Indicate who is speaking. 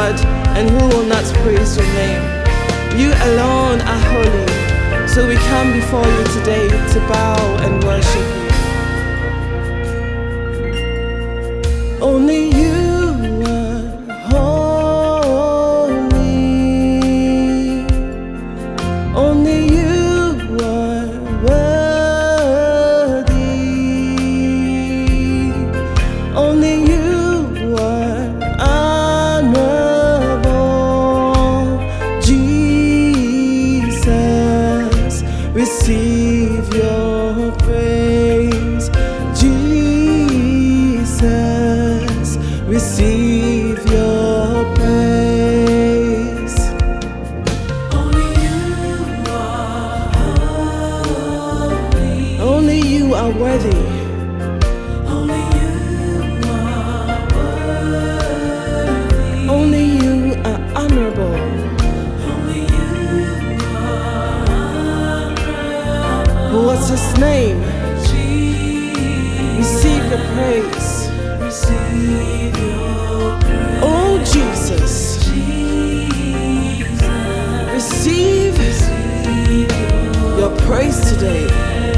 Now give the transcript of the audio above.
Speaker 1: God, and who will not praise your name? You alone are holy, so we come before you today to bow and worship you. Only you are holy. Only you are worthy. Only you are honorable. Jesus, receive your praise. Jesus, receive your praise.
Speaker 2: Only you are holy.
Speaker 1: Only you are worthy.
Speaker 2: Only you are worthy.
Speaker 1: Only you are honorable.
Speaker 2: Only you are honorable.
Speaker 1: What's his name?
Speaker 2: Jesus,
Speaker 1: Receive your praise.
Speaker 2: receive your praise.
Speaker 1: Oh Jesus,
Speaker 2: Jesus,
Speaker 1: receive
Speaker 2: receive
Speaker 1: your praise today.